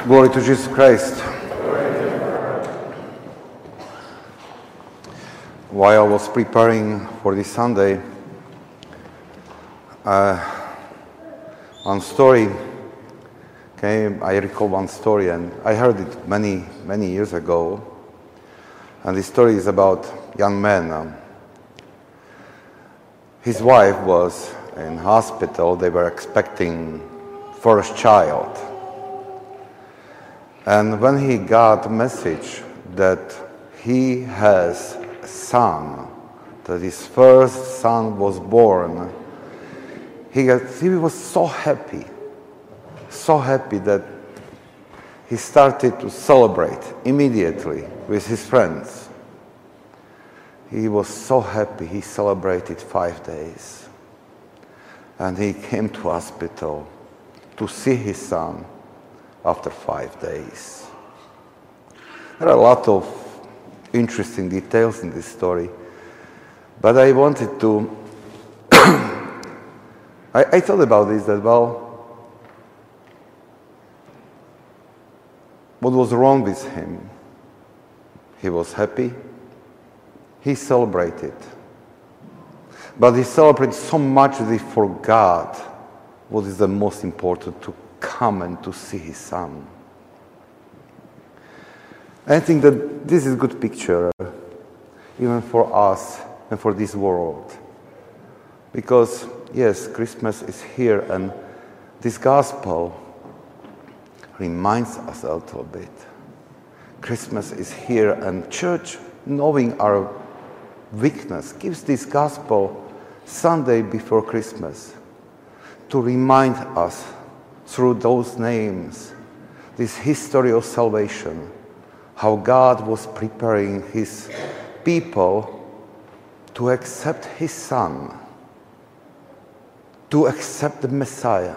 Glory to Jesus Christ. While I was preparing for this Sunday, one story came. I recall one story, and I heard it many years ago. And this story is about a young man. His wife was in hospital. They were expecting first child. And when he got a message that he has a son, that his first son was born, he was so happy that he started to celebrate immediately with his friends. He was so happy, he celebrated 5 days. And he came to hospital to see his son after 5 days. There are a lot of interesting details in this story, but I wanted to I thought about this, that what was wrong with him? He was happy, he celebrated, but he celebrated so much that he forgot what is the most important, to come and to see his son. I think that this is a good picture, even for us and for this world. Because, yes, Christmas is here, and this gospel reminds us a little bit. Christmas is here, and church, knowing our weakness, gives this gospel Sunday before Christmas to remind us through those names, this history of salvation, how God was preparing his people to accept his son, to accept the Messiah.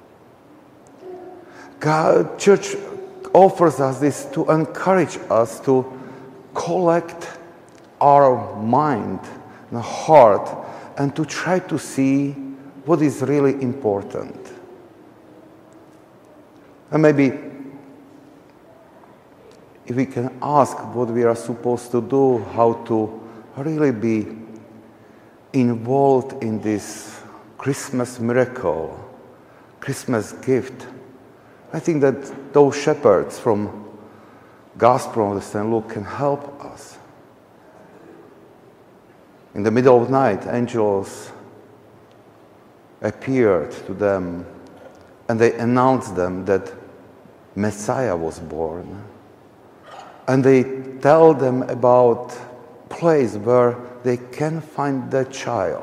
God, church offers us this to encourage us to collect our mind and heart and to try to see what is really important. And maybe if we can ask what we are supposed to do, how to really be involved in this Christmas miracle, Christmas gift, I think that those shepherds from Gospel of St. Luke can help us. In the middle of the night, angels appeared to them, and they announced them that Messiah was born. And they tell them about a place where they can find the child.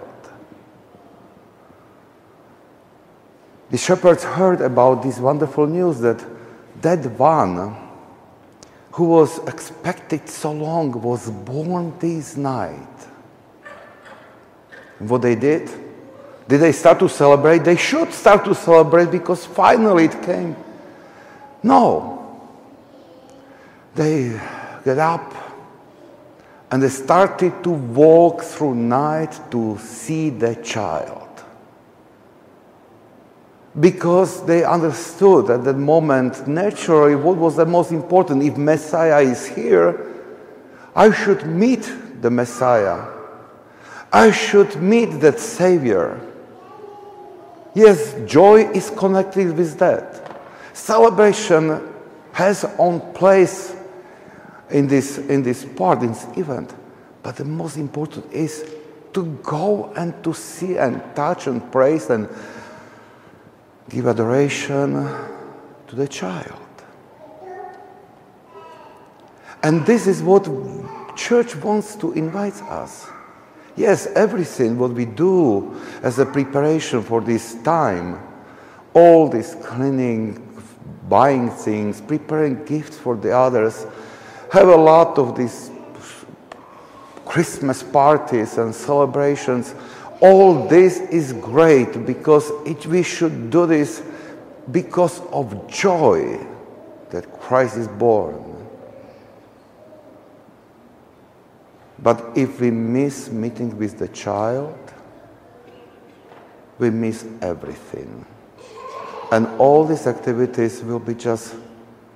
The shepherds heard about this wonderful news that one who was expected so long was born this night. And what they did they start to celebrate? They should start to celebrate because finally it came. No. They get up and they started to walk through night to see the child. Because they understood at that moment, naturally, what was the most important. If Messiah is here, I should meet the Messiah. I should meet that Savior. Yes, joy is connected with that. Celebration has own place in this part, in this event. But the most important is to go and to see and touch and praise and give adoration to the child. And this is what church wants to invite us. Yes, everything what we do as a preparation for this time, all this cleaning, buying things, preparing gifts for the others, have a lot of these Christmas parties and celebrations. All this is great because we should do this because of joy that Christ is born. But if we miss meeting with the child, we miss everything. And all these activities will be just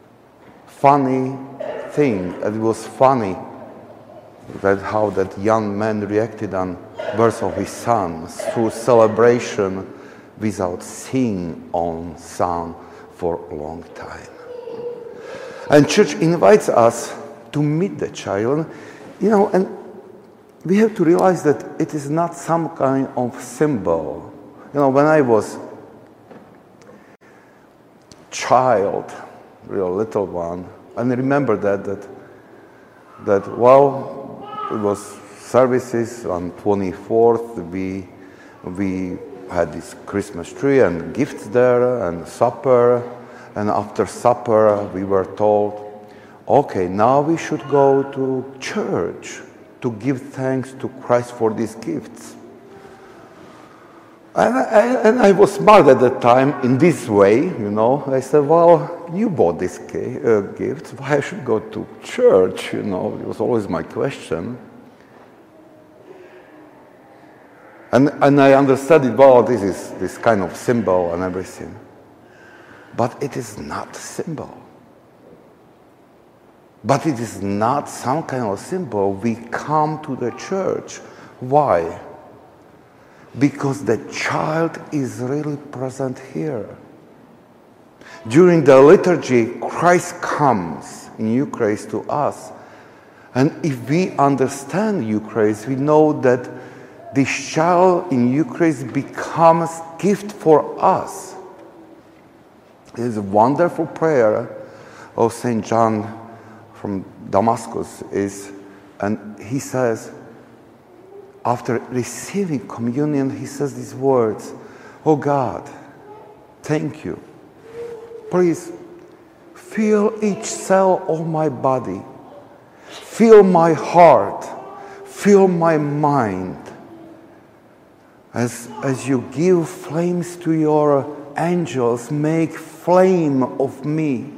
funny thing. It was funny that how that young man reacted on birth of his son through celebration without seeing on son for a long time. And church invites us to meet the child, and we have to realize that it is not some kind of symbol. When I was child, real little one, and I remember that it was services on 24th. We had this Christmas tree and gifts there and supper. And after supper, we were told, okay, now we should go to church to give thanks to Christ for these gifts. And I was smart at that time in this way, I said, well, you bought these gifts, why I should go to church, It was always my question. And I understood it, well, this is this kind of symbol and everything. But it is not a symbol. But it is not some kind of symbol. We come to the church. Why? Because the child is really present here. During the liturgy, Christ comes in Eucharist to us. And if we understand Eucharist, we know that this child in Eucharist becomes gift for us. It is a wonderful prayer of St. John from Damascus and he says, after receiving communion, he says these words, "Oh God, thank you. Please fill each cell of my body, fill my heart, fill my mind. As you give flames to your angels, make flame of me."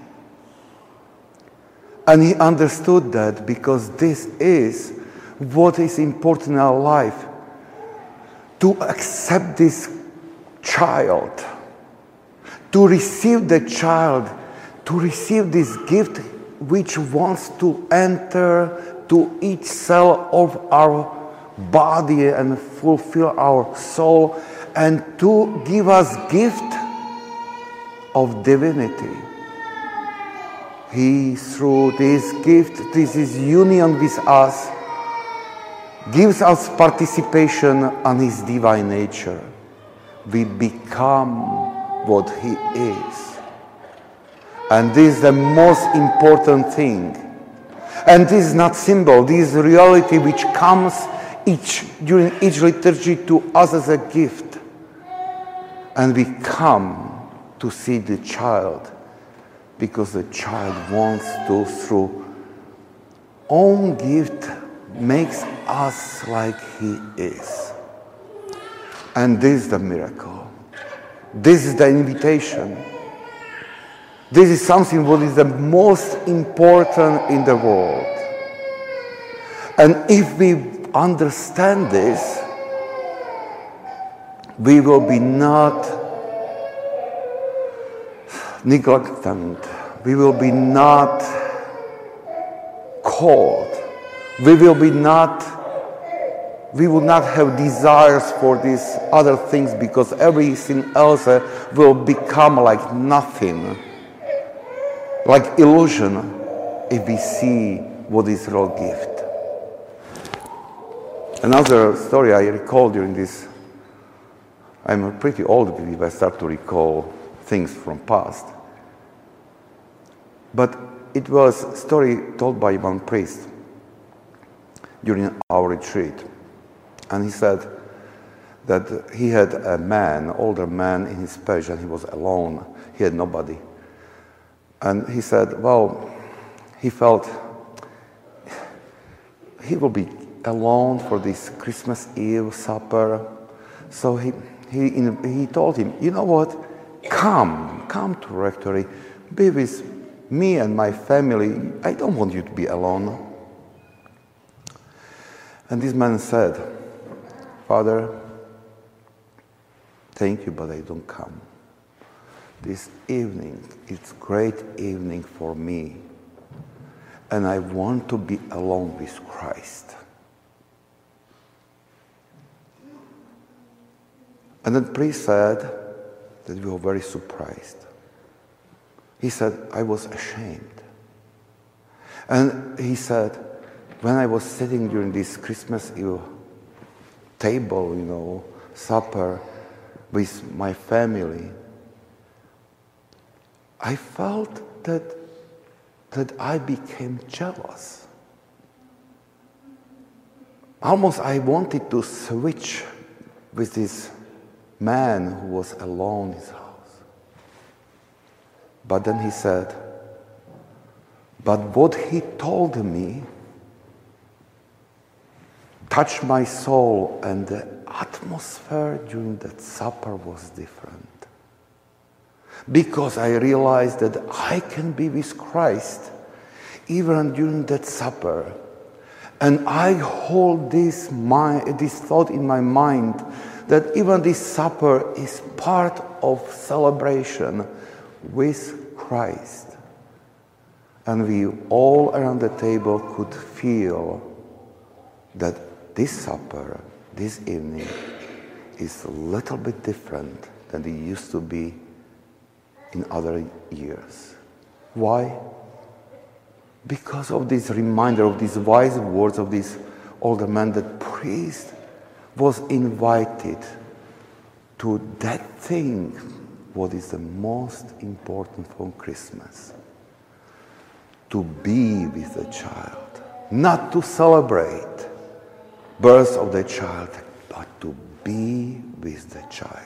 And he understood that because this is what is important in our life, to accept this child, to receive the child, to receive this gift which wants to enter to each cell of our body and fulfill our soul, and to give us gift of divinity. He, through this gift, this is union with us, gives us participation on his divine nature. We become what he is. And this is the most important thing. And this is not symbol, this is reality which comes during each liturgy to us as a gift. And we come to see the child because the child wants to, through own gift, makes us like he is. And this is the miracle. This is the invitation. This is something what is the most important in the world. And if we understand this, we will be not neglected. We will be not cold. We will not have desires for these other things, because everything else will become like nothing, like illusion, if we see what is real gift. Another story I recall during this, I'm pretty old if I start to recall things from past. But it was a story told by one priest during our retreat. And he said that he had a man, older man in his parish, and he was alone. He had nobody. And he said, well, he felt he will be alone for this Christmas Eve supper. So he told him, you know what, come to rectory, be with me and my family. I don't want you to be alone. And this man said, Father, thank you, but I don't come. this evening, it's great evening for me, and I want to be alone with Christ. And then the priest said that we were very surprised. He said, I was ashamed. And he said, when I was sitting during this Christmas Eve table, supper with my family, I felt that I became jealous. Almost I wanted to switch with this man who was alone in his house. But then he said, but what he told me touched my soul, and the atmosphere during that supper was different. Because I realized that I can be with Christ even during that supper. And I hold this thought in my mind that even this supper is part of celebration with Christ. And we all around the table could feel that this supper, this evening, is a little bit different than it used to be in other years. Why? Because of this reminder of these wise words of this older man, that priest was invited to that thing what is the most important for Christmas. To be with the child. Not to celebrate birth of the child, but to be with the child.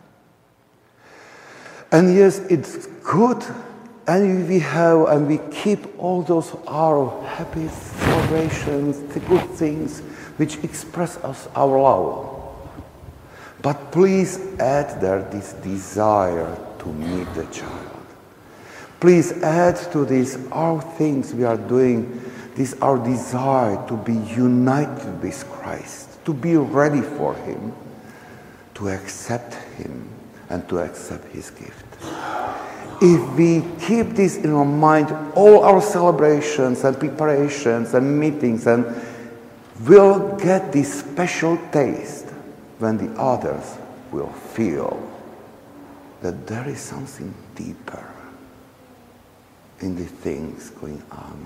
And yes, it's good, and we keep all those our happy celebrations, the good things which express us our love. But please add there this desire to meet the child. Please add to this our things we are doing, this our desire to be united with Christ, to be ready for Him, to accept Him, and to accept His gift. If we keep this in our mind, all our celebrations and preparations and meetings, and we'll get this special taste when the others will feel that there is something deeper in the things going on.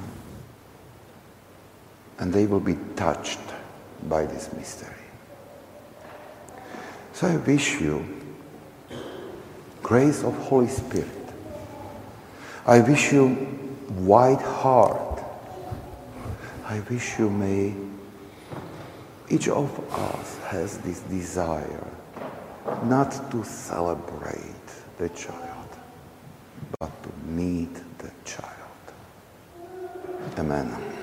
And they will be touched by this mystery. So I wish you grace of Holy Spirit. I wish you wide heart. I wish you may each of us has this desire not to celebrate the child, but to meet the child. Amen.